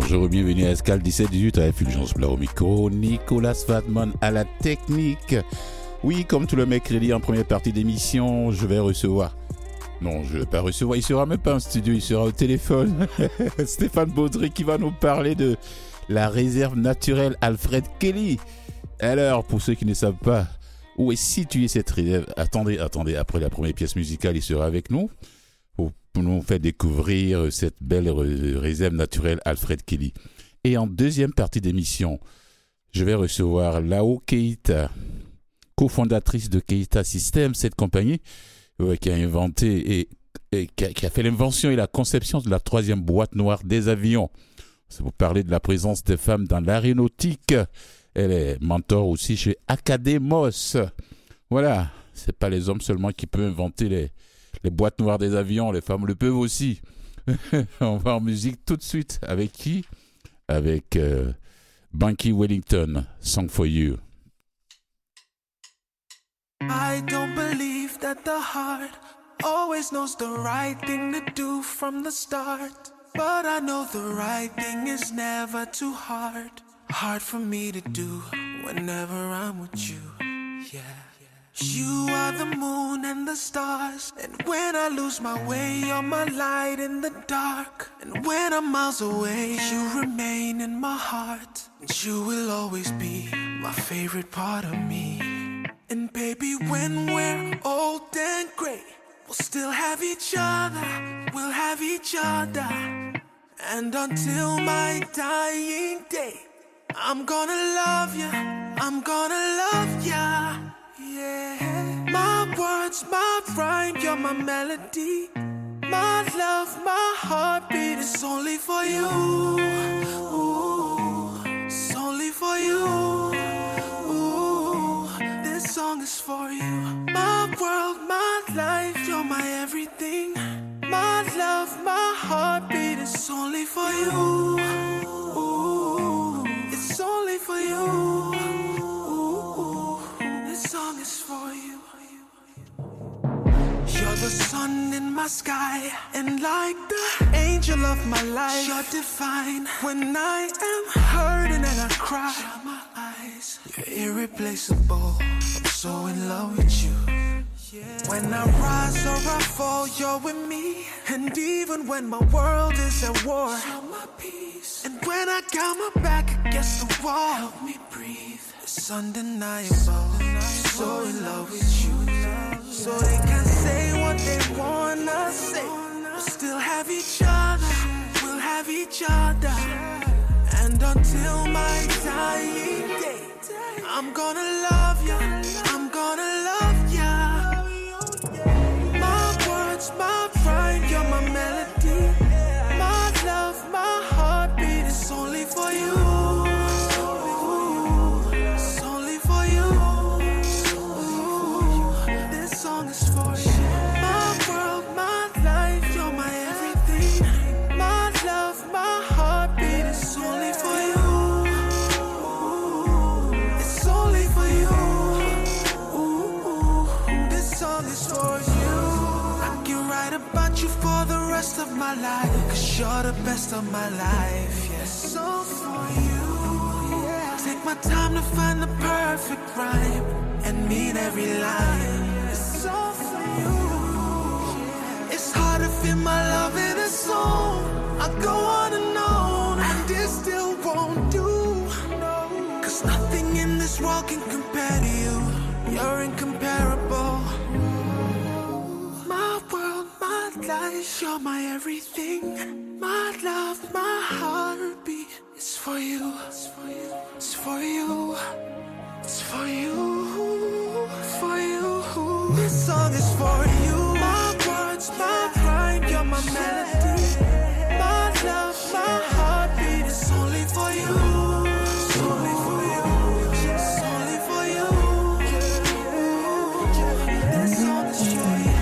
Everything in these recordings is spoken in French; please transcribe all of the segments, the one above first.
bonjour, bienvenue à Escale 17-18 à Fulgence Blanc au micro, Nicolas Fatman à la technique. Oui, comme tout le mercredi en première partie d'émission, je vais recevoir... Non, je ne vais pas recevoir, il sera même pas en studio, il sera au téléphone. Stéphane Baudry qui va nous parler de la réserve naturelle Alfred Kelly. Alors, pour ceux qui ne savent pas où est située cette réserve, attendez, après la première pièce musicale, il sera avec nous pour nous faire découvrir cette belle réserve naturelle Alfred Kelly. Et en deuxième partie d'émission, je vais recevoir Lao Keita, cofondatrice de Keita Systems, cette compagnie qui a inventé et qui a fait l'invention et la conception de la troisième boîte noire des avions. C'est pour parler de la présence des femmes dans l'aéronautique. Elle est mentor aussi chez Academos. Voilà, c'est pas les hommes seulement qui peuvent inventer les boîtes noires des avions, les femmes le peuvent aussi. On va en musique tout de suite. Avec qui? Avec Banky Wellington, Song for You. I don't believe that the heart always knows the right thing to do from the start. But I know the right thing is never too hard. Hard for me to do whenever I'm with you, yeah. You are the moon and the stars, and when I lose my way, you're my light in the dark. And when I'm miles away, you remain in my heart, and you will always be my favorite part of me. And baby, when we're old and gray, we'll still have each other, we'll have each other. And until my dying day, I'm gonna love you, I'm gonna love ya, yeah. My words, my rhyme, you're my melody. My love, my heartbeat is only for you. Ooh, it's only for you. Ooh, this song is for you. My world, my life, you're my everything. My love, my heartbeat is only for you. Ooh, it's only for you. Ooh, this song is for you. You're the sun in my sky, and like the angel of my life, you're divine. When I am hurting and I cry, shut my eyes, you're irreplaceable. I'm so in love with you. When I rise or I fall, you're with me. And even when my world is at war, show my peace. And when I got my back against the wall, help me breathe. It's undeniable. I'm so in love with you. So they can say what they wanna say. We'll still have each other. We'll have each other. And until my dying day, I'm gonna love you. I'm gonna love you. My pride, you're my melody. My love, my heartbeat is only for you. It's only for you. This song is for you. My world, my life, you're my everything. My love, my heartbeat is only for you. It's only for you. This song is for you. Write about you for the rest of my life, 'cause you're the best of my life, yes. So for you, yeah. Take my time to find the perfect rhyme and mean every line. It's so for you, yeah. It's hard to feel my love in a song. I go on and on, and it still won't do, no. 'Cause nothing in this world can compare to you. You're incomparable. Life, you're my everything. My love, my heartbeat is for you. It's for you. It's for you. It's for you. For you. This song is for you. My words, my pride, you're my melody. My love, my heartbeat is only for you. It's only for you. It's only for you. This song is for you.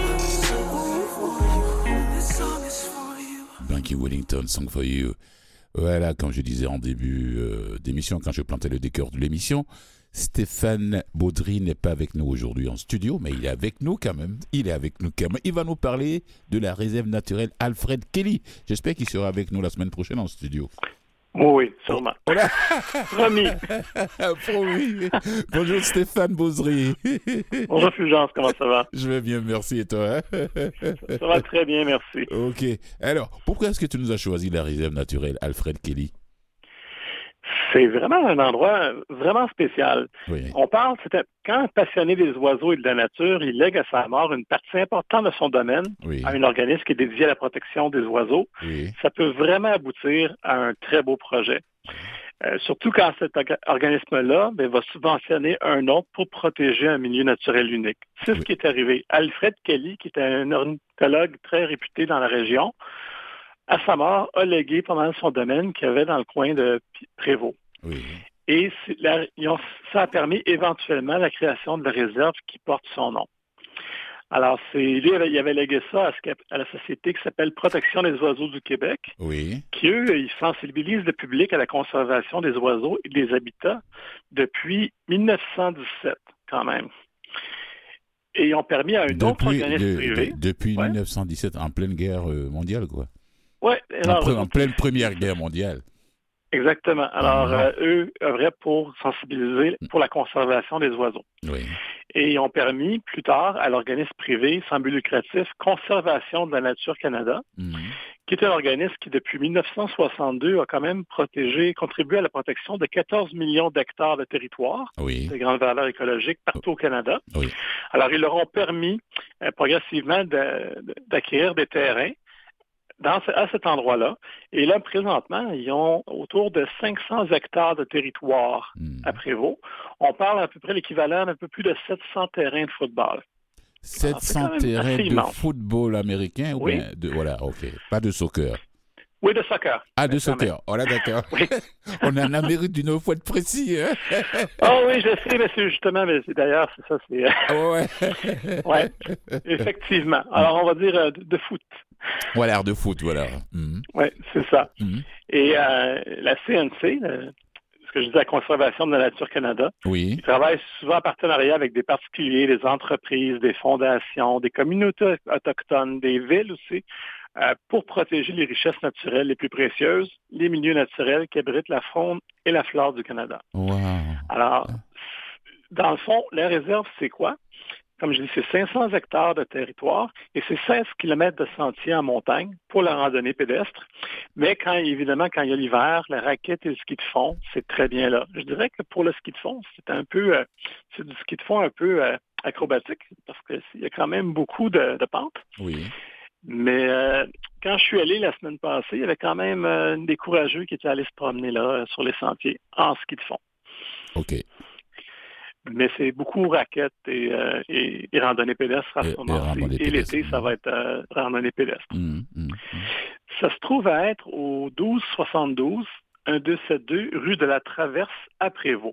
Wellington, Song for You. Voilà, comme je disais en début d'émission, quand je plantais le décor de l'émission, Stéphane Baudry n'est pas avec nous aujourd'hui en studio, mais il est avec nous quand même. Il va nous parler de la réserve naturelle Alfred Kelly. J'espère qu'il sera avec nous la semaine prochaine en studio. Oui, sûrement. Voilà. Promis. Promis. Bonjour Stéphane Baudry. Bonjour Fulgence, comment ça va? Je vais bien, merci. Et toi? Ça va très bien, merci. Ok. Alors, pourquoi est-ce que tu nous as choisi la réserve naturelle Alfred Kelly? C'est vraiment un endroit vraiment spécial. Oui. Quand un passionné des oiseaux et de la nature, il lègue à sa mort une partie importante de son domaine à un organisme qui est dédié à la protection des oiseaux, ça peut vraiment aboutir à un très beau projet. Surtout quand cet organisme-là va subventionner un autre pour protéger un milieu naturel unique. C'est ce qui est arrivé. Alfred Kelly, qui était un ornithologue très réputé dans la région, à sa mort, a légué pas mal son domaine qu'il y avait dans le coin de Prévost. Oui. Et ça a permis éventuellement la création de la réserve qui porte son nom. Alors, il avait légué ça à la société qui s'appelle Protection des oiseaux du Québec, qui, eux, ils sensibilisent le public à la conservation des oiseaux et des habitats depuis 1917, quand même. Et ils ont permis à un autre organisme privé... Depuis 1917, en pleine guerre mondiale, quoi. Oui. En pleine Première Guerre mondiale. Exactement. Alors, eux œuvraient pour sensibiliser pour la conservation des oiseaux. Oui. Et ils ont permis, plus tard, à l'organisme privé sans but lucratif Conservation de la Nature Canada, qui est un organisme qui, depuis 1962, a quand même contribué à la protection de 14 millions d'hectares de territoire, de grandes valeurs écologiques partout au Canada. Oui. Alors, ils leur ont permis progressivement d'acquérir des terrains à cet endroit-là. Et là, présentement, ils ont autour de 500 hectares de territoire à Prévost. On parle à peu près l'équivalent d'un peu plus de 700 terrains de football. 700 terrains de football américain? Oui. Voilà, OK. Pas de soccer. Oui, de soccer. Ah, de soccer. Voilà, d'accord. Oui. On est en Amérique du Nord, il faut être précis. Hein? Oui, je sais, mais c'est justement, d'ailleurs, c'est ça. Oui, effectivement. Alors, on va dire de foot. Voilà, de foot, voilà. Oui, c'est ça. Et la CNC, ce que je dis, la Conservation de la Nature Canada, ils travaillent souvent en partenariat avec des particuliers, des entreprises, des fondations, des communautés autochtones, des villes aussi, pour protéger les richesses naturelles les plus précieuses, les milieux naturels qui abritent la faune et la flore du Canada. Wow. Alors, dans le fond, la réserve, c'est quoi? Comme je dis, c'est 500 hectares de territoire et c'est 16 kilomètres de sentiers en montagne pour la randonnée pédestre. Mais évidemment, quand il y a l'hiver, la raquette et le ski de fond, c'est très bien là. Je dirais que pour le ski de fond, c'est du ski de fond un peu acrobatique parce qu'il y a quand même beaucoup de pentes. Oui. Mais quand je suis allé la semaine passée, il y avait quand même des courageux qui étaient allés se promener là sur les sentiers en ski de fond. OK. Mais c'est beaucoup raquettes et randonnée pédestre à ce moment-ci. Et l'été, ça va être randonnée pédestre. Ça se trouve à être au 1272, 1272, rue de la Traverse à Prévost.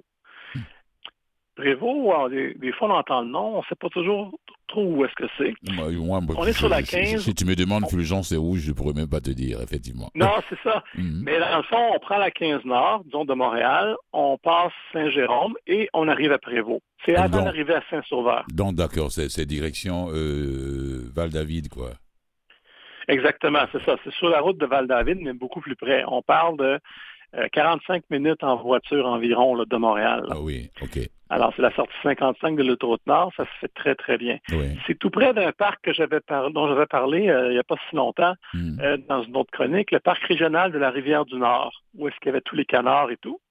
Prévost, des fois, on entend le nom, on ne sait pas toujours trop où est-ce que c'est. On est sur la 15. Si tu me demandes, Fulgence, c'est où, je ne pourrais même pas te dire, effectivement. Non, c'est ça. Mais dans le fond, on prend la 15 Nord, disons de Montréal, on passe Saint-Jérôme et on arrive à Prévost. C'est avant d'arriver à Saint-Sauveur. Donc, d'accord, c'est direction Val-David, quoi. Exactement, c'est ça. C'est sur la route de Val-David, mais beaucoup plus près. On parle de 45 minutes en voiture environ là, de Montréal. Là. Ah oui, OK. Alors, c'est la sortie 55 de l'autoroute Nord, ça se fait très, très bien. Oui. C'est tout près d'un parc dont j'avais parlé il n'y a pas si longtemps, dans une autre chronique, le parc régional de la Rivière-du-Nord, où est-ce qu'il y avait tous les canards et tout.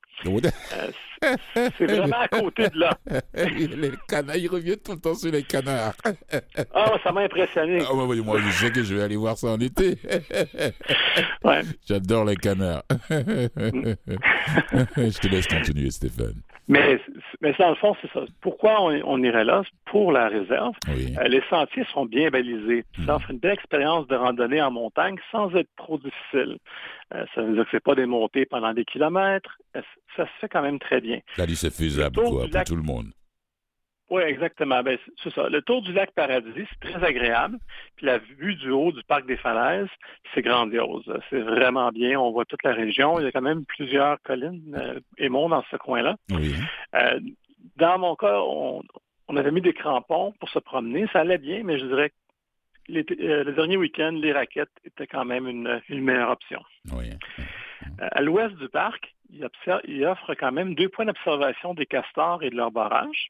C'est vraiment à côté de là. Les canards, ils reviennent tout le temps sur les canards. Ça m'a impressionné. Moi, je sais que je vais aller voir ça en été. Ouais. J'adore les canards. Je te laisse continuer, Stéphane. Mais dans le fond, c'est ça. Pourquoi on irait là? Pour la réserve. Oui. Les sentiers sont bien balisés. Ça offre une belle expérience de randonnée en montagne sans être trop difficile. Ça veut dire que c'est pas des montées pendant des kilomètres. Ça se fait quand même très bien. Là, c'est faisable pour tout le monde. Oui, exactement. Ben, c'est ça. Le tour du lac Paradis, c'est très agréable. Puis la vue du haut du parc des Falaises, c'est grandiose. C'est vraiment bien. On voit toute la région. Il y a quand même plusieurs collines et monts dans ce coin-là. Oui. Euh, dans mon cas, on avait mis des crampons pour se promener. Ça allait bien, mais je dirais que le dernier week-end, les raquettes étaient quand même une meilleure option. Oui. À l'ouest du parc, il offre quand même 2 points d'observation des castors et de leur barrage.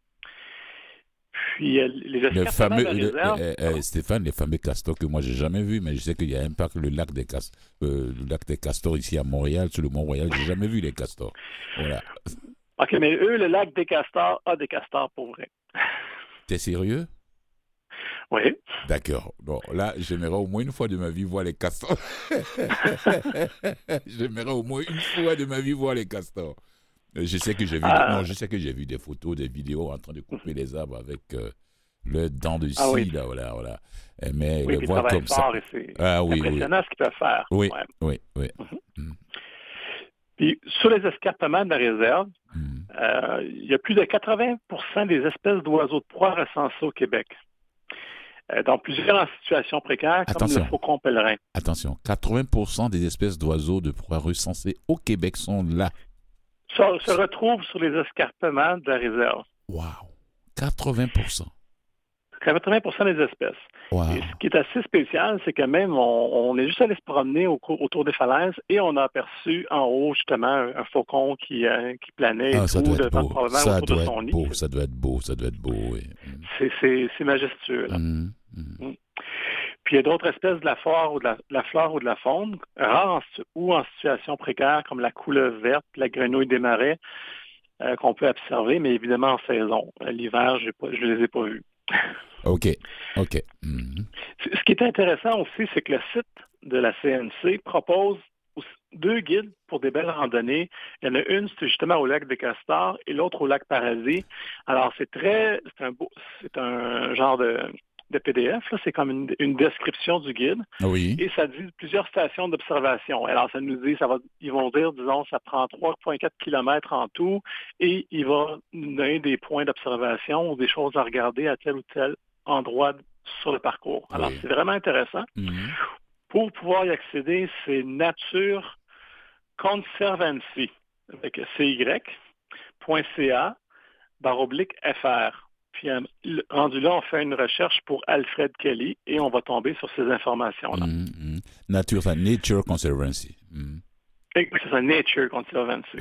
Puis les escarpements de la réserve... Stéphane, les fameux castors que moi j'ai jamais vus, mais je sais qu'il y a un parc, le lac des castors ici à Montréal, sur le Mont-Royal, j'ai jamais vu les castors. Voilà. OK, mais eux, le lac des castors a des castors pour vrai. T'es sérieux? Oui. D'accord. Bon, là, j'aimerais au moins une fois de ma vie voir les castors. J'aimerais au moins une fois de ma vie voir les castors. Je sais que j'ai vu des photos, des vidéos en train de couper les arbres avec le dent de scie, oui. Là, voilà. Mais oui, voir comme ça. C'est impressionnant ce qu'ils peuvent faire. Oui, ouais. oui. Puis, sur les escarpements de la réserve, il y a plus de 80% des espèces d'oiseaux de proie recensées au Québec. Dans plusieurs en situation précaire, comme le faucon pèlerin. Attention, 80% des espèces d'oiseaux de proie recensées au Québec sont là. Se retrouvent sur les escarpements de la réserve. Wow! 80%. 80% des espèces. Wow. Et ce qui est assez spécial, c'est que même on est juste allé se promener autour des falaises et on a aperçu en haut justement un faucon qui planait et ça tout, doit être beau. probablement autour de son nid. Ça doit être beau, oui. C'est majestueux. Là. Puis il y a d'autres espèces de la flore ou de la faune, rares ou en situation précaire, comme la couleuvre verte, la grenouille des marais, qu'on peut observer, mais évidemment en saison. L'hiver, je ne les ai pas vus. OK. Ce qui est intéressant aussi, c'est que le site de la CNC propose 2 guides pour des belles randonnées. Il y en a une, c'est justement au lac des Castors et l'autre au lac Paradis. Alors, c'est un genre de PDF, là. C'est comme une description du guide. Oui. Et ça dit plusieurs stations d'observation. Alors, ça nous dit, ils vont dire, disons, ça prend 3,4 km en tout et il va nous donner des points d'observation ou des choses à regarder à tel ou tel endroit sur le parcours. Alors, c'est vraiment intéressant. Pour pouvoir y accéder, c'est Nature Conservancy, avec cy.ca/FR. Puis, rendu là, on fait une recherche pour Alfred Kelly et on va tomber sur ces informations-là. Nature Conservancy. C'est ça, Nature Conservancy.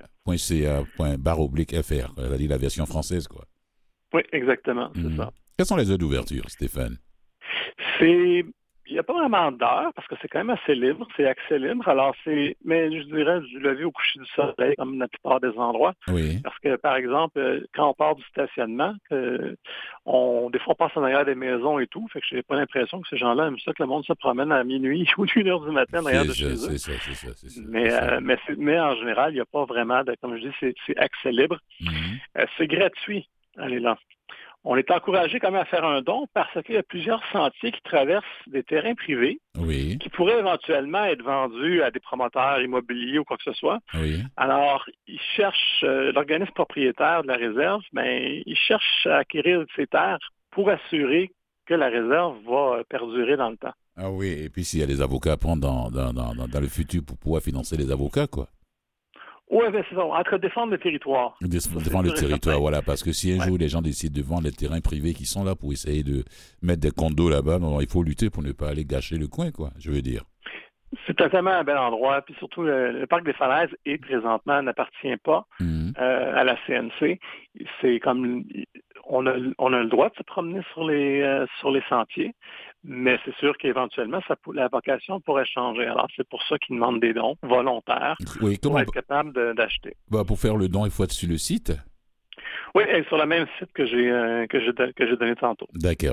.ca/FR. Elle a dit la version française, quoi. Oui, exactement, c'est ça. Quelles sont les heures d'ouverture, Stéphane? Il n'y a pas vraiment d'heure parce que c'est quand même assez libre, c'est accès libre. Alors, mais je dirais du lever au coucher du soleil, comme la plupart des endroits. Oui. Parce que, par exemple, quand on part du stationnement, des fois, on passe en arrière des maisons et tout. Fait que j'ai pas l'impression que ces gens-là aiment ça que le monde se promène à minuit ou 1h du matin derrière de chez eux. C'est ça. Mais en général, il n'y a pas vraiment comme je dis, c'est accès libre. C'est gratuit, aller là. On est encouragé quand même à faire un don parce qu'il y a plusieurs sentiers qui traversent des terrains privés qui pourraient éventuellement être vendus à des promoteurs immobiliers ou quoi que ce soit. Oui. Alors, ils cherchent, l'organisme propriétaire de la réserve, il cherche à acquérir ces terres pour assurer que la réserve va perdurer dans le temps. Ah oui, et puis s'il y a des avocats à prendre dans le futur pour pouvoir financer les avocats, quoi. Oui, c'est ça. Entre défendre le territoire. Défendre le territoire, voilà. Parce que si un jour les gens décident de vendre les terrains privés qui sont là pour essayer de mettre des condos là-bas, il faut lutter pour ne pas aller gâcher le coin, quoi, je veux dire. C'est totalement un bel endroit. Puis surtout, le parc des Falaises présentement n'appartient pas à la CNC. C'est comme on a le droit de se promener sur les sentiers, mais c'est sûr qu'éventuellement, la vocation pourrait changer. Alors, c'est pour ça qu'ils demandent des dons volontaires pour être capable d'acheter. Pour faire le don, il faut être sur le site? Oui, sur le même site que j'ai donné tantôt. D'accord.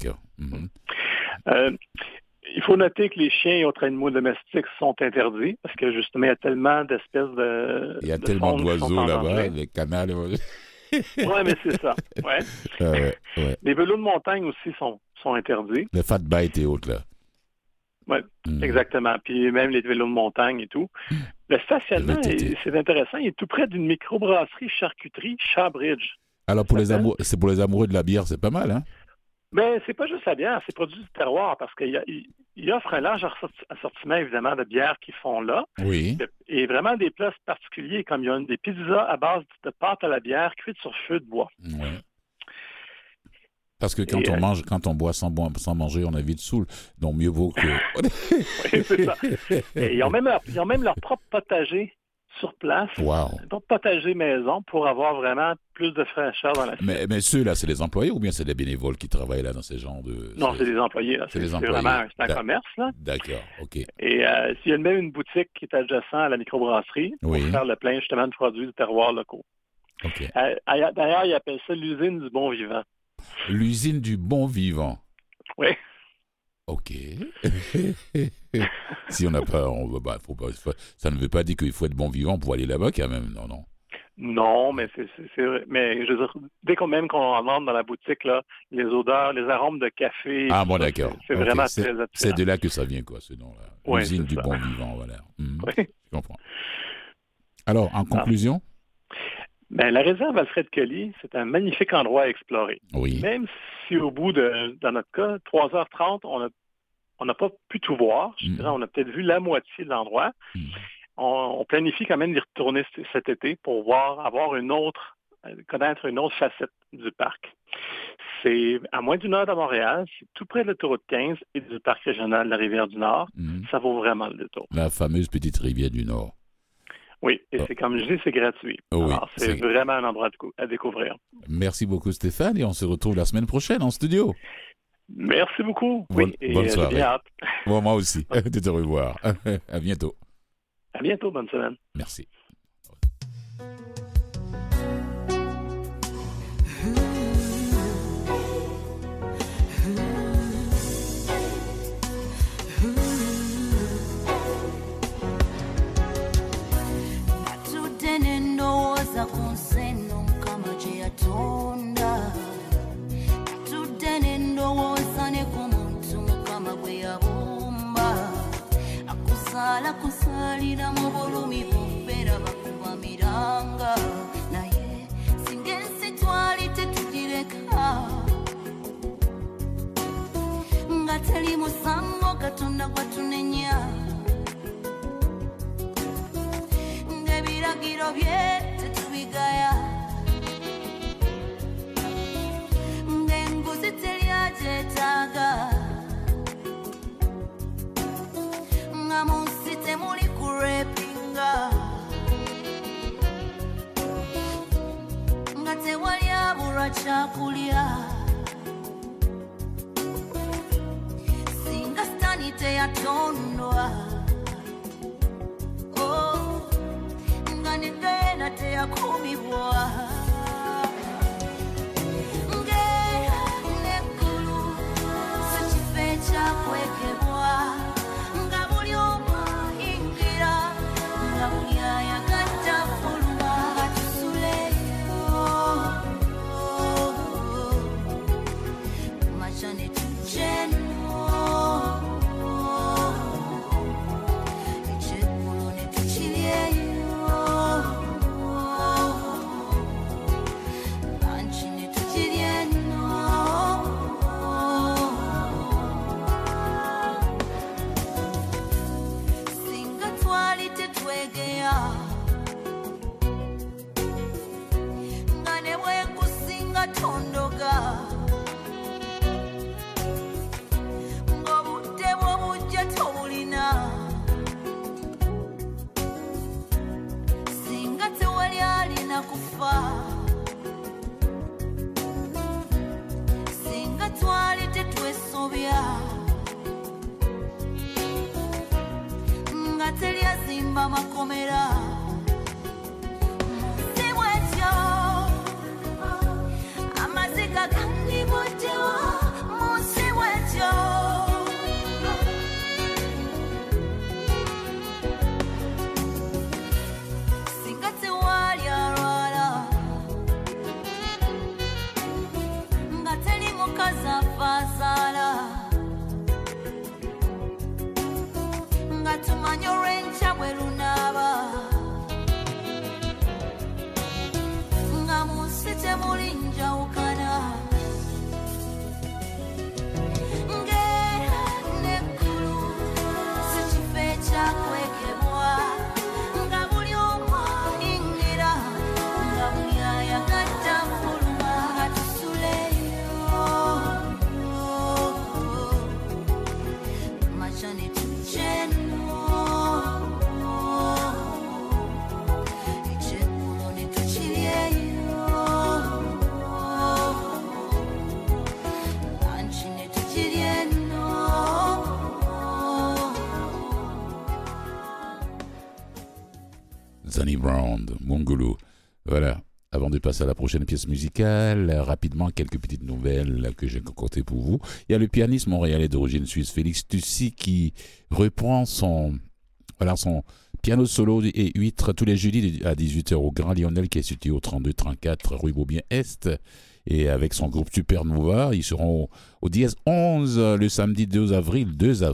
Il faut noter que les chiens et autres animaux domestiques sont interdits parce que justement, il y a tellement d'espèces de... Il y a tellement d'oiseaux là-bas, les canals... Oui, mais c'est ça. Ouais. Les vélos de montagne aussi sont interdits. Les fat bikes et autres, là. Oui, exactement. Puis même les vélos de montagne et tout. Le stationnement, c'est intéressant, il est tout près d'une microbrasserie charcuterie Shawbridge. Alors, c'est pour les amoureux de la bière, c'est pas mal, hein? Ben, c'est pas juste la bière, c'est produit du terroir, parce qu'il offre un large assortiment, évidemment, de bières qu'ils font là. Oui. Et vraiment des plats particuliers, comme il y a des pizzas à base de pâte à la bière cuite sur feu de bois. Oui. Parce que quand on boit sans manger, on a vite saoul. Donc, mieux vaut que... Oui, c'est ça. Et ils ont même leur propre potager sur place, donc potager maison, pour avoir vraiment plus de fraîcheur dans la cuisine. Mais ceux-là, c'est les employés ou bien c'est des bénévoles qui travaillent là dans ces genres de... Non, c'est des employés. Là. C'est vraiment un commerce. Là. D'accord, OK. Et s'il y a même une boutique qui est adjacente à la microbrasserie pour faire le plein justement de produits de terroirs locaux. Okay. D'ailleurs, ils appellent ça l'usine du bon vivant. L'usine du bon vivant. Oui. OK. Si on n'a pas, ça ne veut pas dire qu'il faut être bon vivant pour aller là-bas quand même, non. Non, mais c'est vrai. Mais je veux dire, dès qu'on entre dans la boutique, là, les odeurs, les arômes de café. Ah bon, d'accord. C'est vraiment très attirant. C'est de là que ça vient, quoi, ce nom-là. Oui, l'usine du ça. Bon Vivant, voilà. Oui. Je comprends. Alors, en conclusion? Ben, la réserve Alfred-Colly, c'est un magnifique endroit à explorer. Oui. Même si au bout dans notre cas, 3h30, on n'a pas pu tout voir. Je dirais, on a peut-être vu la moitié de l'endroit. On planifie quand même d'y retourner cet été pour connaître une autre facette du parc. C'est à moins d'une heure de Montréal, c'est tout près de l'autoroute 15 et du parc régional de la Rivière-du-Nord. Ça vaut vraiment le détour. La fameuse petite rivière du Nord. Oui, et c'est comme je dis, c'est gratuit. Oui, alors, c'est vraiment un endroit à découvrir. Merci beaucoup Stéphane et on se retrouve la semaine prochaine en studio. Merci beaucoup. Bonne soirée. J'ai bien hâte. Bon, moi aussi, de te revoir. À bientôt. À bientôt, bonne semaine. Merci. Kusalira mu bulumi bubeera bakuba miranga naye singa ensi twali tetugireka nga teri musango Katonda gwatunenya ng'ebiragiro bye tetubigaya ng'enguzi teryagyetaaga nga munsi temuli kurepinga nga tewali abulwa kyakulya singa sitani teyatondwa nga negenda teyakumibwa ng'eggulu si kifo ekyakwekebwa singa twali tetwesobya nga teri azimba makomera si bwetyo amaziga gandibuddewo munsi bwetyo singa tewali alwala nga teri mukazi afaasaala nga tumanye olw'enkya bwe lunaaba Sonny Brown, Mongolo. Voilà. Avant de passer à la prochaine pièce musicale, rapidement, quelques petites nouvelles que j'ai concoctées pour vous. Il y a le pianiste montréalais d'origine suisse, Félix Tussy, qui reprend son piano solo et huître tous les jeudis à 18h au Grand Lionel, qui est situé au 32-34 rue Beaubien-Est. Et avec son groupe Supernova, ils seront au dièse 11 le samedi 2 avril,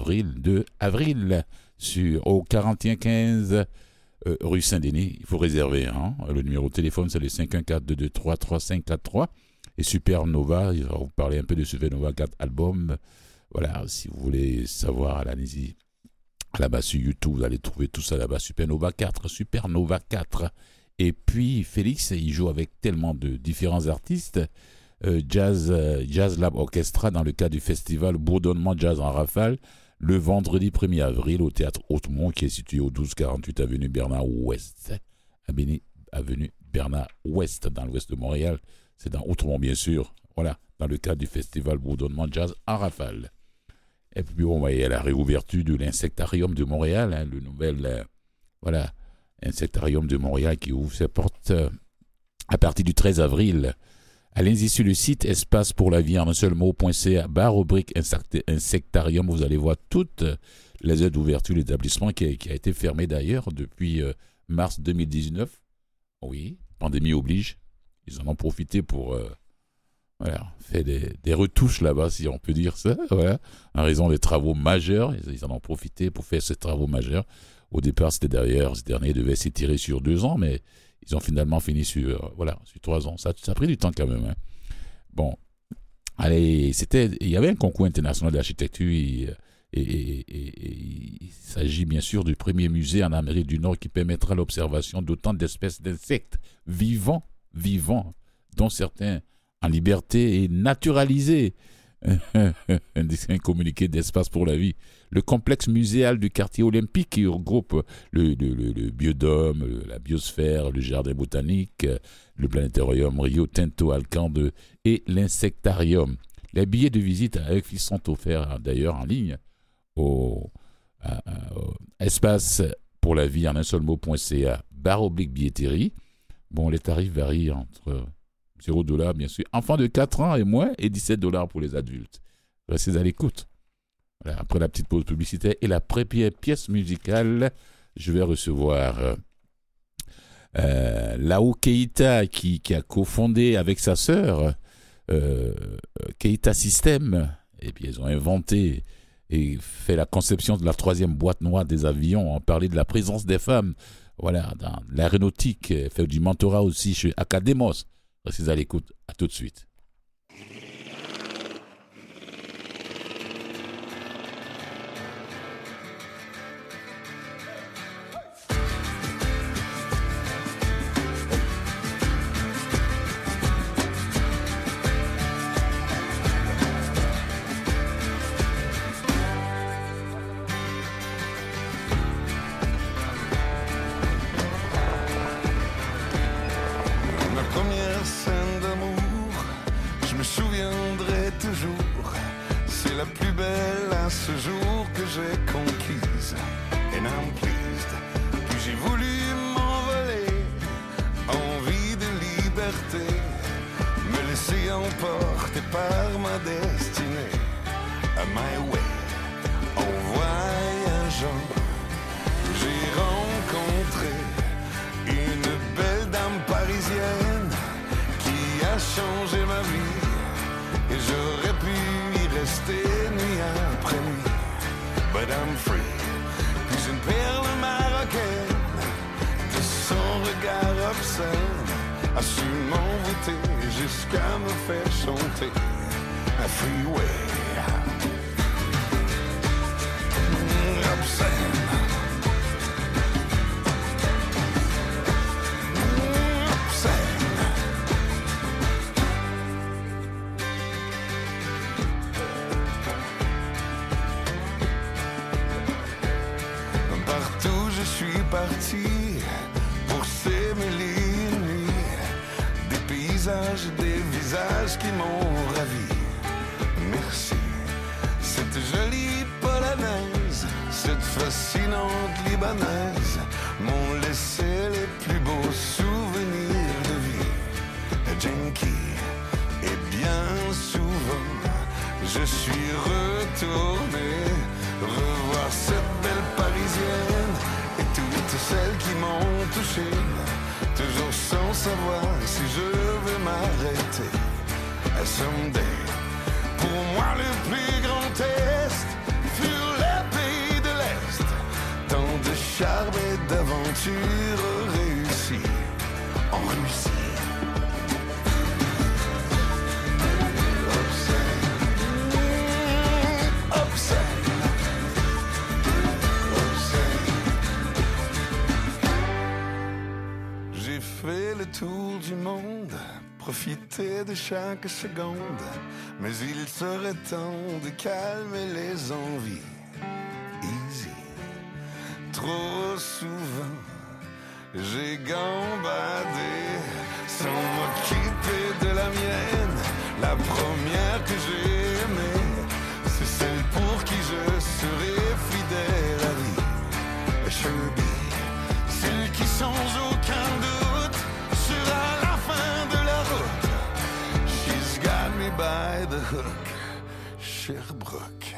au 4115 rue Saint-Denis. Il faut réserver. Le numéro de téléphone, c'est le 514-223-3543. Et Supernova, il va vous parler un peu de Supernova 4 album. Voilà, si vous voulez savoir, allez-y. Là-bas sur YouTube, vous allez trouver tout ça là-bas. Supernova 4. Et puis, Félix, il joue avec tellement de différents artistes. Jazz Lab Orchestra dans le cadre du festival Bourdonnement Jazz en Rafale, le vendredi 1er avril au Théâtre Hautemont, qui est situé au 1248 avenue Bernard-Ouest. Avenue Bernard-Ouest, dans l'ouest de Montréal. C'est dans Hautemont, bien sûr. Voilà, dans le cadre du festival Bourdonnement Jazz en Rafale. Et puis, il y a la réouverture de l'Insectarium de Montréal, le nouvel Insectarium de Montréal qui ouvre ses portes à partir du 13 avril. Allez-y sur le site espace pour la vie en un seul mot.ca /rubrique Insectarium. Vous allez voir toutes les heures d'ouverture de l'établissement qui a été fermé d'ailleurs depuis mars 2019. Oui, pandémie oblige. Ils en ont profité pour faire des retouches là-bas, si on peut dire ça. Voilà, en raison des travaux majeurs. Ils en ont profité pour faire ces travaux majeurs. Au départ, ce dernier devait s'étirer sur 2 ans, mais ils ont finalement fini sur 3 ans. Ça a pris du temps quand même. Bon, allez, il y avait un concours international d'architecture et il s'agit bien sûr du premier musée en Amérique du Nord qui permettra l'observation d'autant d'espèces d'insectes vivants, dont certains en liberté et naturalisés. Un communiqué d'espace pour la vie. Le complexe muséal du quartier olympique qui regroupe le biodôme, la biosphère, le jardin botanique, le planétarium Rio Tinto Alcande et l'insectarium. Les billets de visite avec fils sont offerts d'ailleurs en ligne au espace pour la vie en un seul mot.ca /billetterie. Bon, les tarifs varient entre $0 bien sûr, enfants de 4 ans et moins, et $17 pour les adultes. Restez à l'écoute. Voilà, après la petite pause publicitaire et la première pièce musicale, je vais recevoir Lao Keita qui a cofondé avec sa sœur Keita System. Et puis ils ont inventé et fait la conception de la 3e boîte noire des avions. On parlait de la présence des femmes, voilà, dans l'aéronautique, fait du mentorat aussi chez Academos. Restez à l'écoute, à tout de suite. Pour s'aimer les nuits, des paysages, des visages qui m'ont ravi. Merci, cette jolie polonaise, cette fascinante libanaise m'ont laissé les c'est celles qui m'ont touché, toujours sans savoir si je vais m'arrêter. Someday, pour moi le plus grand test fut les pays de l'Est. Tant de charme et d'aventure réussis en Russie. J'ai fait le tour du monde, profiter de chaque seconde, mais il serait temps de calmer les envies. Easy. Trop souvent, j'ai gambadé sans m'occuper de la mienne. La première que j'ai aimée, c'est celle pour qui je serai fidèle à vie. Shelby, celle qui sans aucun doute sera la fin de la route. She's got me by the hook, Sherbrooke.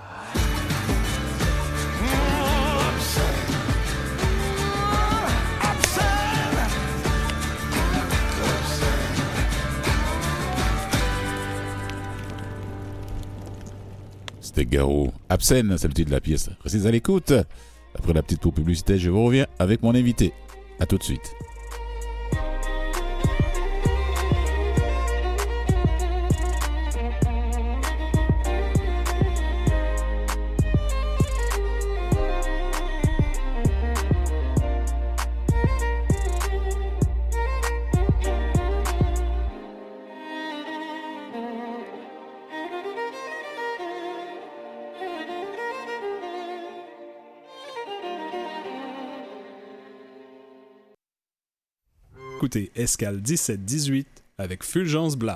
C'était Garo. Absène, c'est le titre de la pièce. Restez à l'écoute. Après la petite tour publicité, je vous reviens avec mon invité. À tout de suite. Écoutez Escale 17-18 avec Fulgence Blas.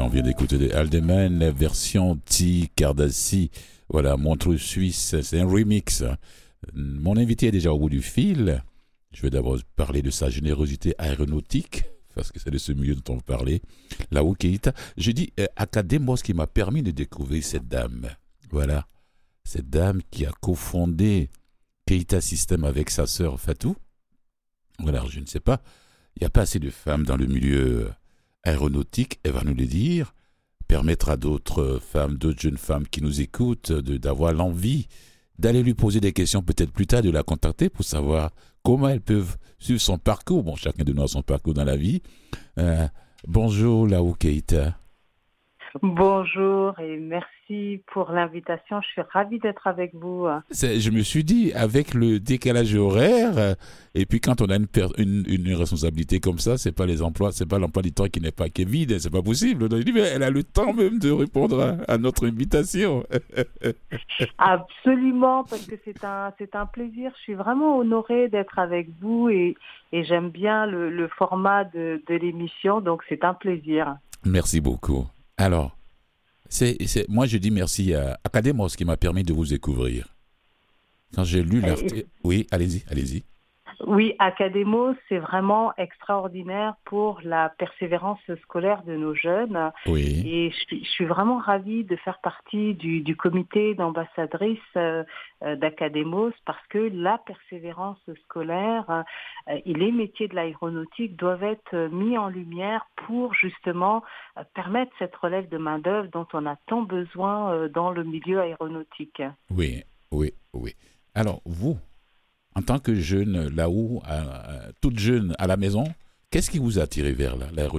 on vient d'écouter de Aldeman, la version T. Cardassi. Voilà, Montreux Suisse, c'est un remix. Mon invité est déjà au bout du fil. Je vais d'abord parler de sa générosité aéronautique, parce que c'est de ce milieu dont on parlait. Laou Keïta. Je dis Academos qui m'a permis de découvrir cette dame. Voilà, cette dame qui a cofondé Keïta System avec sa sœur Fatou. Voilà, je ne sais pas. Il n'y a pas assez de femmes dans le milieu aéronautique, elle va nous le dire, permettre à d'autres femmes, d'autres jeunes femmes qui nous écoutent d'avoir l'envie d'aller lui poser des questions, peut-être plus tard de la contacter pour savoir comment elles peuvent suivre son parcours. Bon, chacun de nous a son parcours dans la vie. Bonjour Laou Keïta. Bonjour et merci pour l'invitation. Je suis ravie d'être avec vous. Je me suis dit, avec le décalage horaire, et puis quand on a une responsabilité comme ça, c'est pas l'emploi du temps qui est vide, c'est pas possible. Donc, je dis, mais elle a le temps même de répondre à notre invitation. Absolument, parce que c'est un plaisir. Je suis vraiment honorée d'être avec vous et j'aime bien le format de l'émission, donc c'est un plaisir. Merci beaucoup. Alors, moi je dis merci à Academos qui m'a permis de vous découvrir. Quand j'ai lu l'article... Oui, allez-y. Oui, Academos, c'est vraiment extraordinaire pour la persévérance scolaire de nos jeunes. Oui. Et je suis vraiment ravie de faire partie du comité d'ambassadrices d'Academos parce que la persévérance scolaire et les métiers de l'aéronautique doivent être mis en lumière pour justement permettre cette relève de main-d'œuvre dont on a tant besoin dans le milieu aéronautique. Oui. Alors, vous, en tant que jeune, là-haut, toute jeune à la maison, qu'est-ce qui vous a attiré vers l'aéronautique ?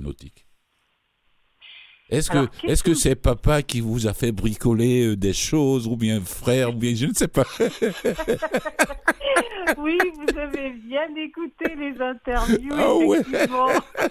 Est-ce que c'est papa qui vous a fait bricoler des choses, ou bien frère, ou bien je ne sais pas. Oui, vous avez bien écouté les interviews, effectivement.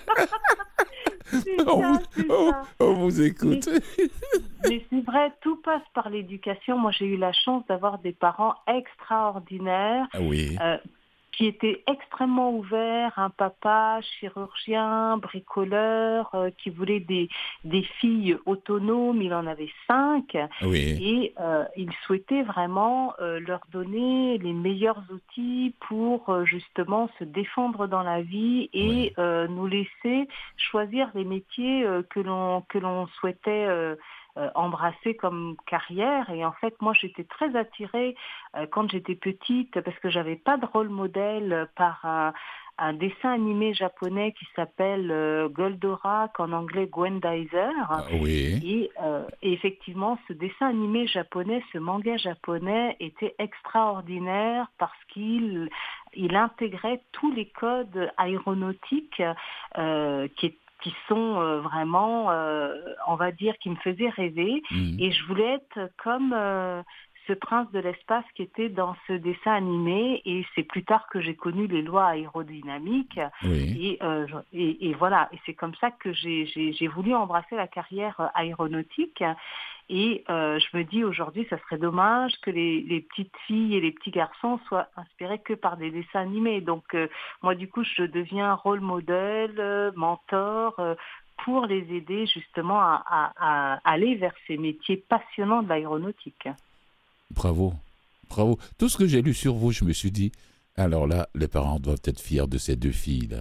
On vous écoute. Mais c'est vrai, tout passe par l'éducation. Moi, j'ai eu la chance d'avoir des parents extraordinaires. Oui. Qui était extrêmement ouvert, un papa chirurgien, bricoleur, qui voulait des filles autonomes, il en avait 5, oui. Et il souhaitait vraiment leur donner les meilleurs outils pour justement se défendre dans la vie et nous laisser choisir les métiers que l'on souhaitait embrasser comme carrière. Et en fait, moi, j'étais très attirée quand j'étais petite parce que j'avais pas de rôle modèle par un dessin animé japonais qui s'appelle Goldorak, en anglais Gwendizer. Oui. Et effectivement, ce dessin animé japonais, ce manga japonais était extraordinaire parce qu'il intégrait tous les codes aéronautiques qui sont vraiment, on va dire, qui me faisaient rêver. Et je voulais être comme ce prince de l'espace qui était dans ce dessin animé. Et c'est plus tard que j'ai connu les lois aérodynamiques. Oui. Et voilà. Et c'est comme ça que j'ai voulu embrasser la carrière aéronautique. Et je me dis aujourd'hui, ça serait dommage que les petites filles et les petits garçons soient inspirés que par des dessins animés. Donc moi, du coup, je deviens rôle modèle, mentor, pour les aider justement à aller vers ces métiers passionnants de l'aéronautique. Bravo. Tout ce que j'ai lu sur vous, je me suis dit, alors là, les parents doivent être fiers de ces 2 filles-là.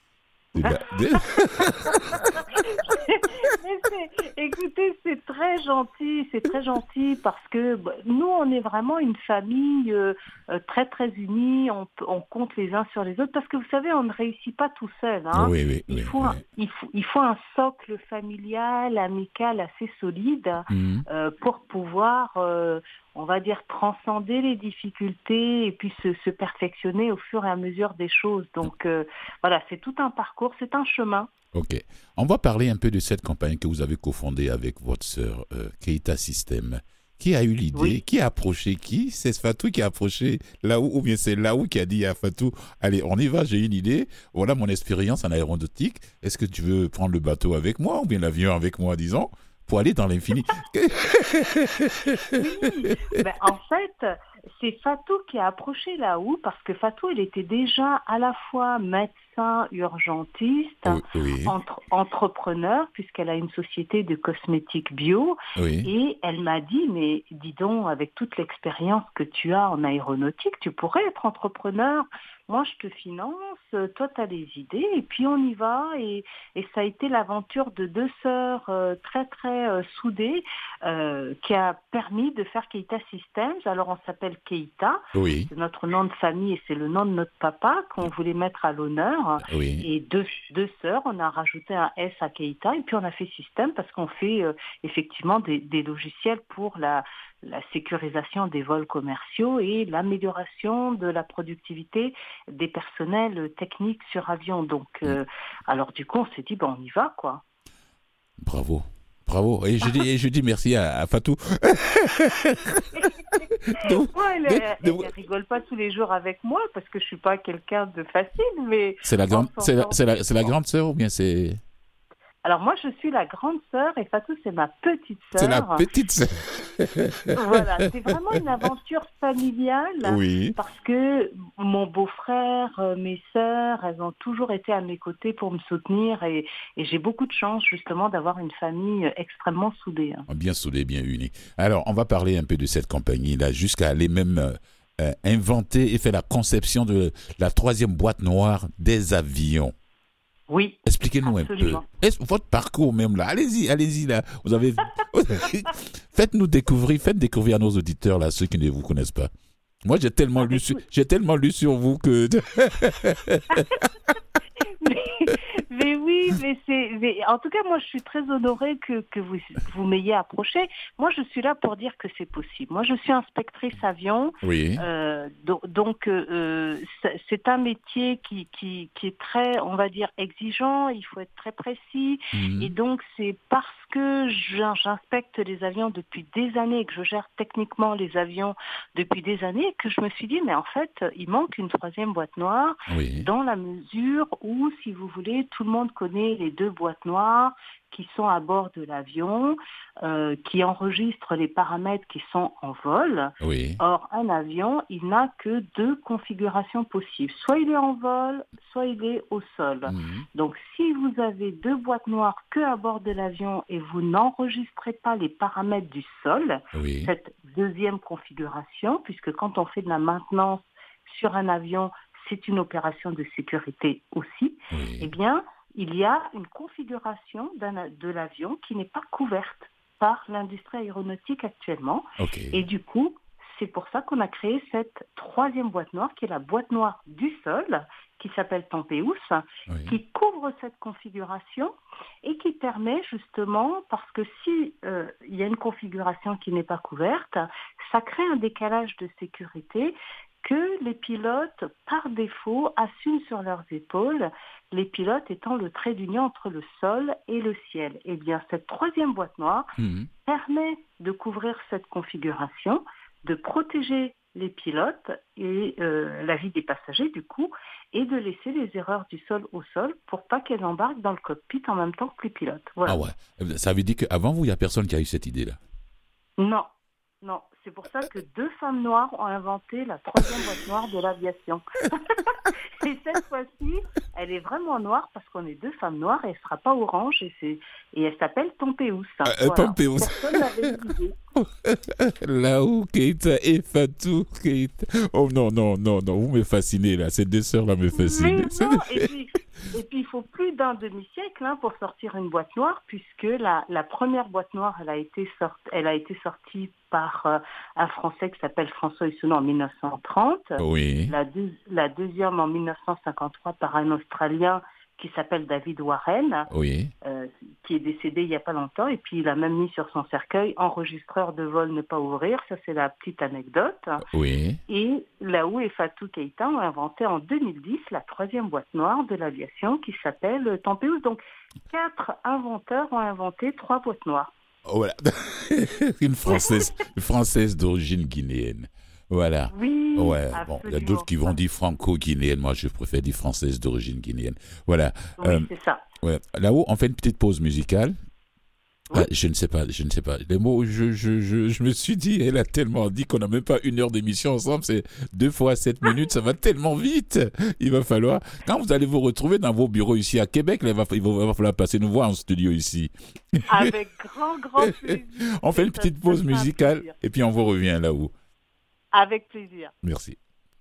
Écoutez, c'est très gentil parce que nous, on est vraiment une famille très très unie, on compte les uns sur les autres parce que vous savez, on ne réussit pas tout seul. Hein. Oui. Il faut un socle familial, amical assez solide pour pouvoir, on va dire, transcender les difficultés et puis se perfectionner au fur et à mesure des choses. Donc voilà, c'est tout un parcours, c'est un chemin. Ok. On va parler un peu de cette campagne que vous avez cofondée avec votre sœur, Keïta System. Qui a eu l'idée? Qui a approché qui? C'est Fatou qui a approché Laou, ou bien c'est Laou qui a dit à Fatou, allez, on y va, j'ai une idée, voilà mon expérience en aéronautique, est-ce que tu veux prendre le bateau avec moi, ou bien l'avion avec moi, disons, pour aller dans l'infini? En fait, c'est Fatou qui a approché Laou, parce que Fatou, il était déjà à la fois médecin, médecin urgentiste, Oui. entrepreneur, puisqu'elle a une société de cosmétiques bio. Oui. Et elle m'a dit, mais dis donc, avec toute l'expérience que tu as en aéronautique, tu pourrais être entrepreneur. Moi, je te finance, toi, tu as les idées, et puis on y va. Et ça a été l'aventure de deux sœurs très, très soudées qui a permis de faire Keita Systems. Alors, on s'appelle Keita, Oui. c'est notre nom de famille et c'est le nom de notre papa qu'on voulait mettre à l'honneur. Oui. Et deux sœurs, on a rajouté un S à Keita, et puis on a fait System parce qu'on fait effectivement des logiciels pour la sécurisation des vols commerciaux et l'amélioration de la productivité des personnels techniques sur avion. Donc, alors du coup, on s'est dit, on y va, quoi. Bravo. Et je dis merci à Fatou. Elle rigole pas tous les jours avec moi parce que je suis pas quelqu'un de facile, mais c'est la grande sœur ou bien c'est... Alors moi, je suis la grande sœur et Fatou, c'est ma petite sœur. C'est la petite sœur. Voilà, c'est vraiment une aventure familiale. Oui. Parce que mon beau-frère, mes sœurs, elles ont toujours été à mes côtés pour me soutenir et j'ai beaucoup de chance justement d'avoir une famille extrêmement soudée. Bien soudée, bien unie. Alors, on va parler un peu de cette compagnie-là, jusqu'à aller même inventer et faire la conception de la 3e boîte noire des avions. Oui. Expliquez-nous absolument. un peu. Votre parcours même là. Allez-y là. Vous avez. Faites découvrir à nos auditeurs là, ceux qui ne vous connaissent pas. Moi, j'ai tellement lu sur vous que. Mais oui, mais en tout cas, moi, je suis très honorée que vous m'ayez approché. Moi, je suis là pour dire que c'est possible. Moi, je suis inspectrice avion. Oui. Donc, c'est un métier qui est très, on va dire, exigeant. Il faut être très précis. Et donc, c'est parce que j'inspecte les avions depuis des années et que je gère techniquement les avions depuis des années que je me suis dit, mais en fait, il manque une 3e boîte noire dans la mesure où, si vous voulez, tout le monde connaît les 2 boîtes noires qui sont à bord de l'avion, qui enregistrent les paramètres qui sont en vol. Oui. Or, un avion, il n'a que 2 configurations possibles. Soit il est en vol, soit il est au sol. Donc, si vous avez 2 boîtes noires que à bord de l'avion et vous n'enregistrez pas les paramètres du sol, cette 2e configuration, puisque quand on fait de la maintenance sur un avion, c'est une opération de sécurité aussi, eh bien, il y a une configuration de l'avion qui n'est pas couverte par l'industrie aéronautique actuellement. Et du coup, c'est pour ça qu'on a créé cette 3e boîte noire, qui est la boîte noire du sol, qui s'appelle Tempeus, qui couvre cette configuration et qui permet justement, parce que si il y a une configuration qui n'est pas couverte, ça crée un décalage de sécurité que les pilotes, par défaut, assument sur leurs épaules, les pilotes étant le trait d'union entre le sol et le ciel. Eh bien, cette 3e boîte noire permet de couvrir cette configuration, de protéger les pilotes et la vie des passagers, du coup, et de laisser les erreurs du sol au sol pour pas qu'elles embarquent dans le cockpit en même temps que les pilotes. Voilà. Ah ouais. Ça veut dire qu'avant vous, il n'y a personne qui a eu cette idée-là? Non, c'est pour ça que 2 femmes noires ont inventé la 3e boîte noire de l'aviation. Et cette fois-ci, elle est vraiment noire parce qu'on est 2 femmes noires et elle ne sera pas orange et elle s'appelle Tempeus. Voilà. Tempeus. Personne n'avait l'idée. Là-haut, Keita et Fatou, Keita. Oh non, vous me fascinez là. Ces 2 sœurs là me fascinent. Mais non, et puis il faut plus d'un demi-siècle pour sortir une boîte noire, puisque la première boîte noire, elle a été sortie par un Français qui s'appelle François Hussono en 1930. Oui. La 2e en 1953 par un Australien qui s'appelle David Warren, qui est décédé il n'y a pas longtemps, et puis il a même mis sur son cercueil « Enregistreur de vol ne pas ouvrir », ça c'est la petite anecdote. Oui. Et Laou et Fatou Keita ont inventé en 2010 la 3e boîte noire de l'aviation qui s'appelle Tempeus. Donc 4 inventeurs ont inventé 3 boîtes noires. Voilà. Une française d'origine guinéenne. Voilà. Oui, ouais. Bon, il y a d'autres qui vont dire franco-guinéenne. Moi, je préfère dire française d'origine guinéenne. Voilà. Oui, c'est ça. Ouais. Là-haut, on fait une petite pause musicale. Je ne sais pas. Les mots, je me suis dit, elle a tellement dit qu'on n'a même pas 1 heure d'émission ensemble, c'est 2 fois 7 minutes, ça va tellement vite. Il va falloir, quand vous allez vous retrouver dans vos bureaux ici à Québec, il va falloir passer nous voir en studio ici. Avec grand plaisir. On fait une petite pause musicale et puis on vous revient là-haut. Avec plaisir. Merci.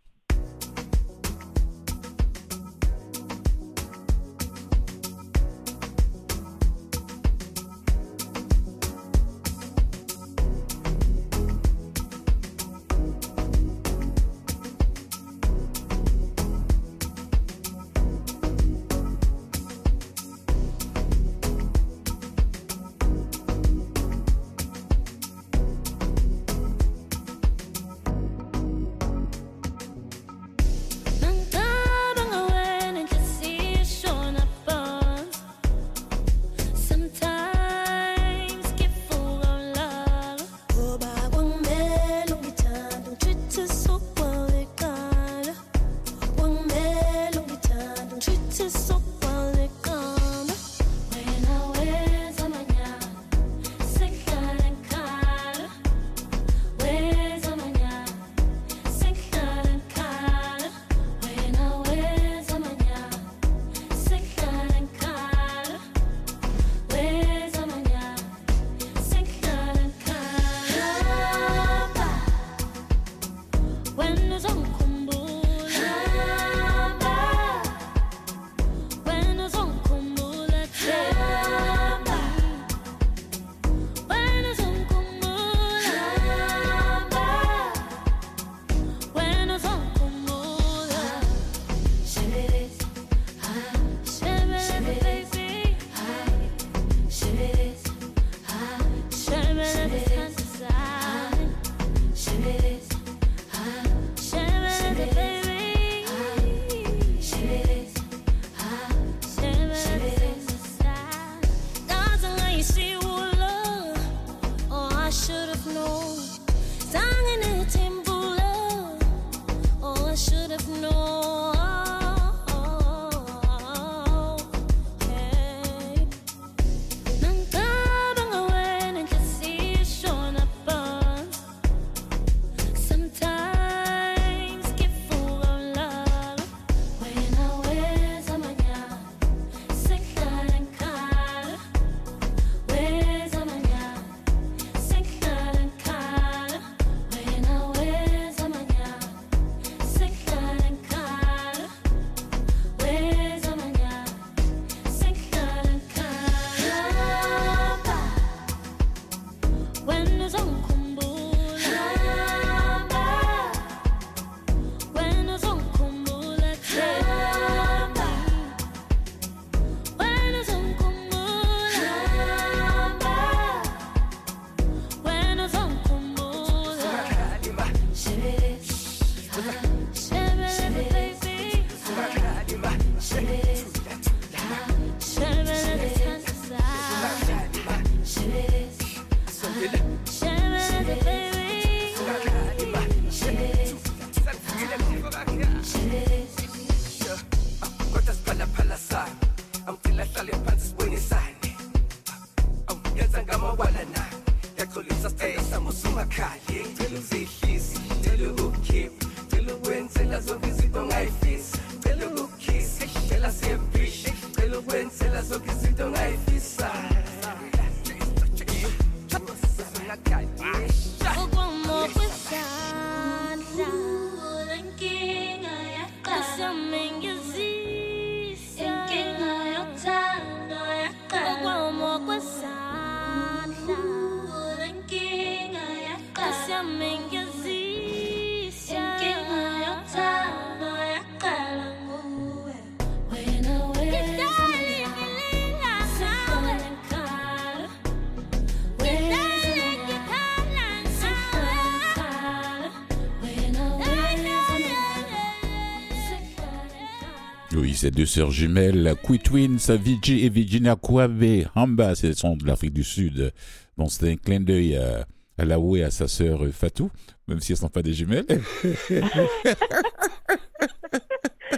Oui, ces 2 sœurs jumelles, la Quitwin, Saviji et Virginia Kwabe Hamba, elles sont de l'Afrique du Sud. Bon, c'était un clin d'œil à Laou et à sa sœur Fatou, même si elles ne sont pas des jumelles.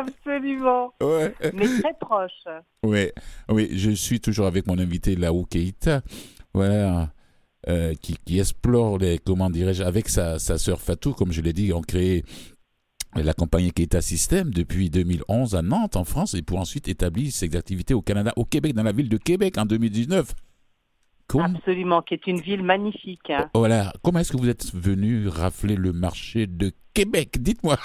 Absolument. Ouais. Mais très proche. Oui, oui, je suis toujours avec mon invité Laou Keïta, voilà, qui explore comment dirais-je, avec sa sœur Fatou, comme je l'ai dit, ont créé la compagnie Keïta System depuis 2011 à Nantes, en France, et pour ensuite établir ses activités au Canada, au Québec, dans la ville de Québec en 2019. Absolument, qui est une ville magnifique. Hein. Voilà, comment est-ce que vous êtes venu rafler le marché de Québec? Dites-moi.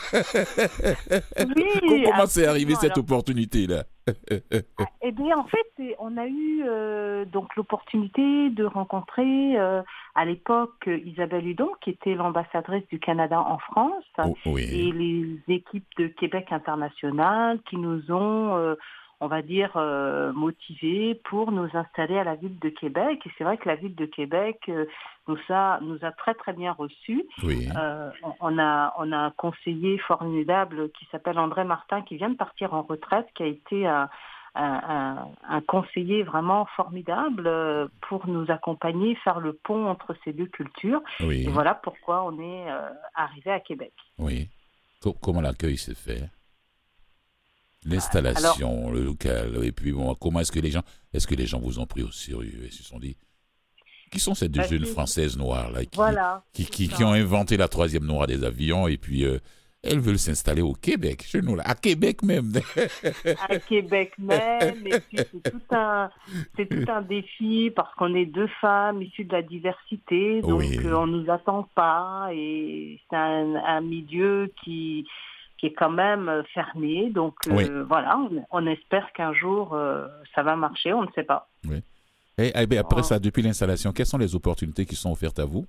Oui, comment c'est arrivé absolument. cette opportunité-là? Eh bien, en fait, on a eu donc l'opportunité de rencontrer à l'époque Isabelle Hudon, qui était l'ambassadrice du Canada en France, Oui. et les équipes de Québec International qui nous ont, on va dire, motivés pour nous installer à la ville de Québec. Et c'est vrai que la ville de Québec nous a très très bien reçus. Oui. On a un conseiller formidable qui s'appelle André Martin, qui vient de partir en retraite, qui a été un conseiller vraiment formidable pour nous accompagner, faire le pont entre ces deux cultures. Oui. Et voilà pourquoi on est arrivé à Québec. Oui. Comment l'accueil s'est fait? L'installation, le local, et puis bon, comment est-ce que les gens vous ont pris au sérieux et se sont dit, qui sont ces deux jeunes Françaises noires là, qui ont inventé la troisième noire des avions, et puis elles veulent s'installer au Québec, chez nous là, à Québec même. À Québec même, et puis c'est tout un défi parce qu'on est deux femmes issues de la diversité, donc on nous attend pas, et c'est un milieu qui est quand même fermé. Donc voilà, on espère qu'un jour ça va marcher, on ne sait pas. Oui. Et après ça, depuis l'installation, quelles sont les opportunités qui sont offertes à vous?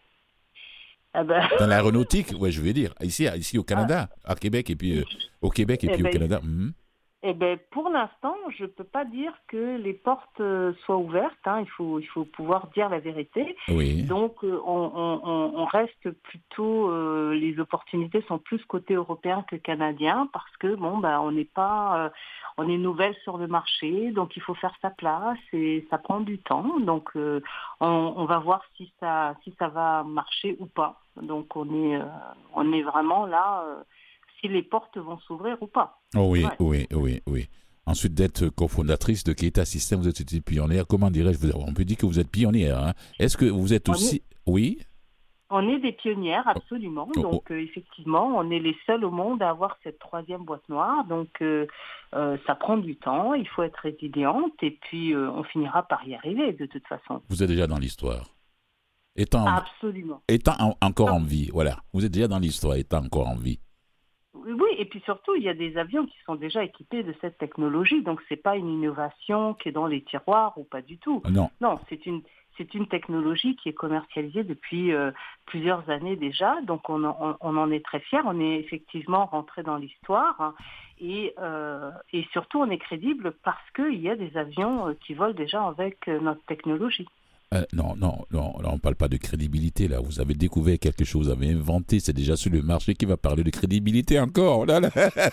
Dans l'aéronautique, je veux dire, ici au Canada, à Québec, et puis au Québec et puis au Canada. Eh ben, pour l'instant, je ne peux pas dire que les portes soient ouvertes. Hein. Il faut pouvoir dire la vérité. Oui. Donc, on reste plutôt. Les opportunités sont plus côté européen que canadien parce que on n'est pas. On est nouvelle sur le marché, donc il faut faire sa place et ça prend du temps. Donc, on va voir si ça va marcher ou pas. Donc, on est vraiment là. Si les portes vont s'ouvrir ou pas. Oh oui, ouais. oui. Ensuite d'être cofondatrice de Keïta System, vous êtes une pionnière. Comment dirais-je? On peut dire que vous êtes pionnière. Hein? Est-ce que vous êtes aussi... Oui? On est des pionnières, absolument. Donc, effectivement, on est les seuls au monde à avoir cette troisième boîte noire. Donc, ça prend du temps, il faut être résiliente, et puis on finira par y arriver, de toute façon. Vous êtes déjà dans l'histoire. Absolument. Étant encore en vie, voilà. Vous êtes déjà dans l'histoire, étant encore en vie. Oui, et puis surtout, il y a des avions qui sont déjà équipés de cette technologie. Donc, ce n'est pas une innovation qui est dans les tiroirs ou pas du tout. Non, c'est une technologie qui est commercialisée depuis plusieurs années déjà. Donc, on en est très fiers. On est effectivement rentré dans l'histoire. Hein, et surtout, on est crédible parce qu'il y a des avions qui volent déjà avec notre technologie. Non, on ne parle pas de crédibilité, là. Vous avez découvert quelque chose, vous avez inventé, c'est déjà sur le marché qui va parler de crédibilité encore. Là.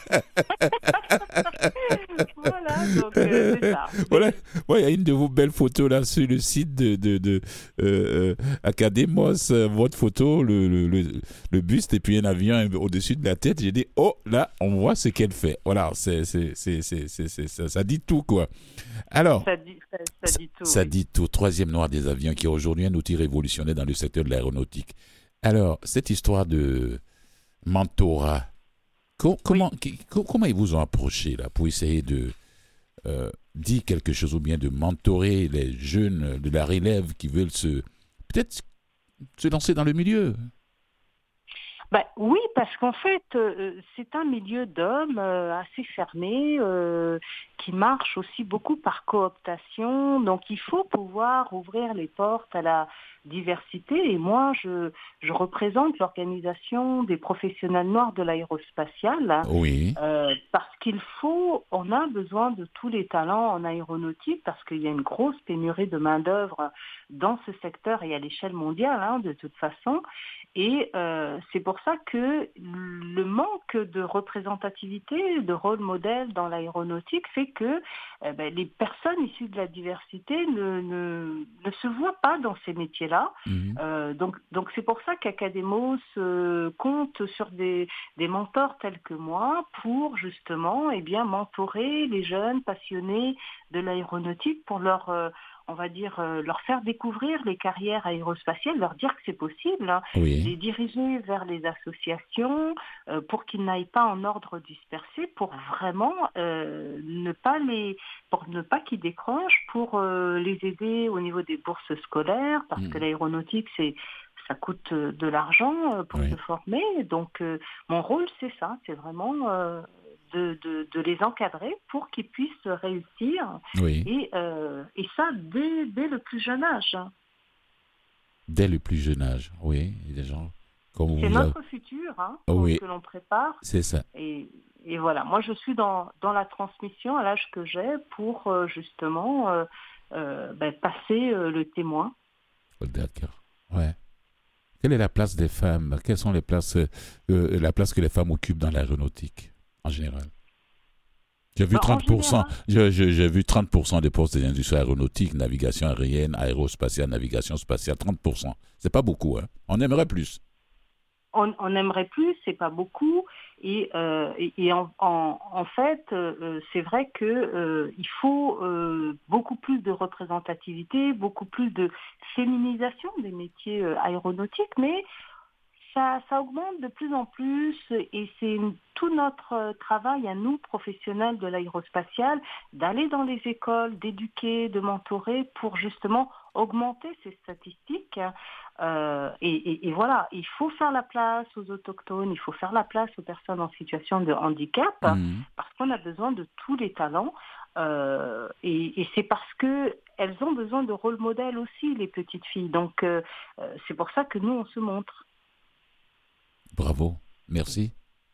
Voilà, donc c'est ça. Voilà, il y a une de vos belles photos là sur le site de Academos, votre photo, le buste et puis un avion au-dessus de la tête. J'ai dit, oh, là, on voit ce qu'elle fait. Voilà, ça dit tout, quoi. Alors, ça dit tout. Troisième noir des avions qui est aujourd'hui un outil révolutionnaire dans le secteur de l'aéronautique. Alors, cette histoire de mentorat, comment ils vous ont approché là pour essayer de dire quelque chose ou bien de mentorer les jeunes de la relève qui veulent peut-être se lancer dans le milieu? Oui, parce qu'en fait, c'est un milieu d'hommes assez fermé, qui marche aussi beaucoup par cooptation. Donc, il faut pouvoir ouvrir les portes à la diversité. Et moi, je représente l'organisation des professionnels noirs de l'aérospatiale. Oui. Parce on a besoin de tous les talents en aéronautique parce qu'il y a une grosse pénurie de main-d'œuvre dans ce secteur et à l'échelle mondiale, de toute façon. Et c'est pour ça que le manque de représentativité, de rôle modèle dans l'aéronautique fait que les personnes issues de la diversité ne se voient pas dans ces métiers-là. Donc c'est pour ça qu'Academos compte sur des mentors tels que moi pour justement mentorer les jeunes passionnés de l'aéronautique pour leur faire découvrir les carrières aérospatiales, leur dire que c'est possible, les diriger vers les associations pour qu'ils n'aillent pas en ordre dispersé, pour vraiment ne pas qu'ils décrochent, pour les aider au niveau des bourses scolaires, parce que l'aéronautique, ça coûte de l'argent pour se former. Donc mon rôle, c'est ça, c'est vraiment de les encadrer pour qu'ils puissent réussir. Et ça dès le plus jeune âge. Dès le plus jeune âge, oui. Des gens comme c'est notre futur que l'on prépare. C'est ça. Et voilà, moi je suis dans la transmission à l'âge que j'ai pour justement passer le témoin. D'accord, ouais. Quelle est la place des femmes? Quelles sont les places, la place que les femmes occupent dans l'aéronautique en général? J'ai vu 30%. J'ai vu 30% des postes des industries aéronautiques, navigation aérienne, aérospatiale, navigation spatiale, 30%. C'est pas beaucoup, hein. On aimerait plus. On aimerait plus, c'est pas beaucoup. Et en fait, c'est vrai que il faut beaucoup plus de représentativité, beaucoup plus de féminisation des métiers aéronautiques, mais ça augmente de plus en plus et c'est tout notre travail à nous, professionnels de l'aérospatiale, d'aller dans les écoles, d'éduquer, de mentorer pour justement augmenter ces statistiques. Et voilà, il faut faire la place aux autochtones, il faut faire la place aux personnes en situation de handicap parce qu'on a besoin de tous les talents. Et c'est parce qu'elles ont besoin de rôle modèle aussi, les petites filles. Donc c'est pour ça que nous, on se montre. Bravo, merci.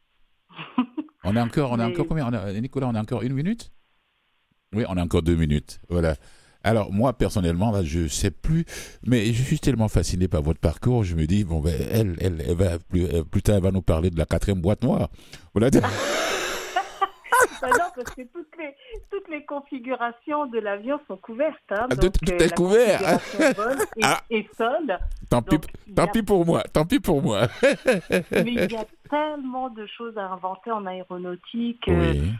On a encore combien, Nicolas, on a encore 1 minute? Oui, on a encore 2 minutes. Voilà. Alors, moi, personnellement, là, je ne sais plus, mais je suis tellement fasciné par votre parcours, je me dis, bon, ben, elle va plus tard, elle va nous parler de la 4e boîte noire. Voilà. Non, parce que toutes les configurations de l'avion sont couvertes. Tout est couvert. Vol et sol. Tant pis pour moi. Mais il y a tellement de choses à inventer en aéronautique.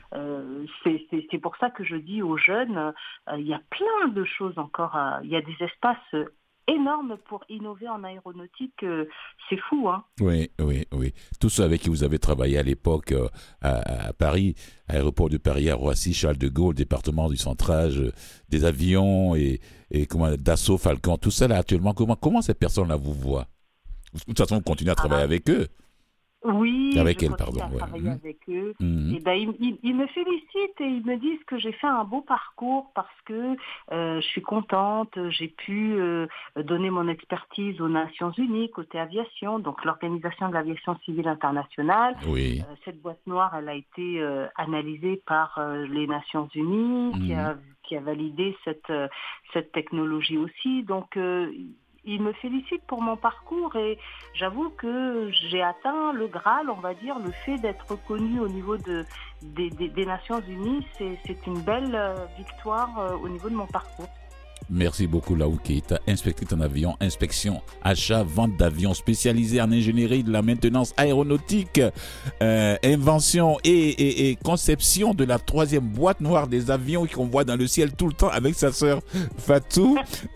C'est pour ça que je dis aux jeunes, il y a plein de choses encore. Il y a des espaces énorme pour innover en aéronautique, c'est fou, hein. Oui. Tous ceux avec qui vous avez travaillé à l'époque à Paris, aéroport de Paris, à Roissy, Charles de Gaulle, département du centrage, des avions et Dassault, Falcon, tout ça là actuellement, comment ces personnes-là vous voient? De toute façon, vous continuez à travailler avec eux. Oui, avec je elle, continue pardon. à travailler avec eux. Et ils me félicitent et ils me disent que j'ai fait un beau parcours parce que je suis contente, j'ai pu donner mon expertise aux Nations Unies, côté aviation, donc l'Organisation de l'aviation civile internationale. Oui. Cette boîte noire, elle a été analysée par les Nations Unies, qui a validé cette technologie aussi. Donc, ils me félicitent pour mon parcours et j'avoue que j'ai atteint le Graal, on va dire, le fait d'être reconnue au niveau des Nations Unies, c'est une belle victoire au niveau de mon parcours. Merci beaucoup, Laou Keita, inspectrice en avion, inspection, achat, vente d'avions spécialisée en ingénierie de la maintenance aéronautique, invention et conception de la 3e boîte noire des avions qu'on voit dans le ciel tout le temps avec sa sœur Fatou.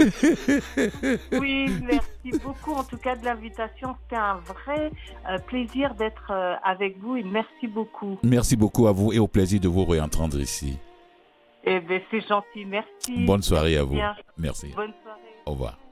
Oui, merci beaucoup en tout cas de l'invitation. C'était un vrai plaisir d'être avec vous et merci beaucoup. Merci beaucoup à vous et au plaisir de vous réentendre ici. Eh bien, c'est gentil, merci. Bonne soirée à vous. Merci. Bonne soirée. Au revoir.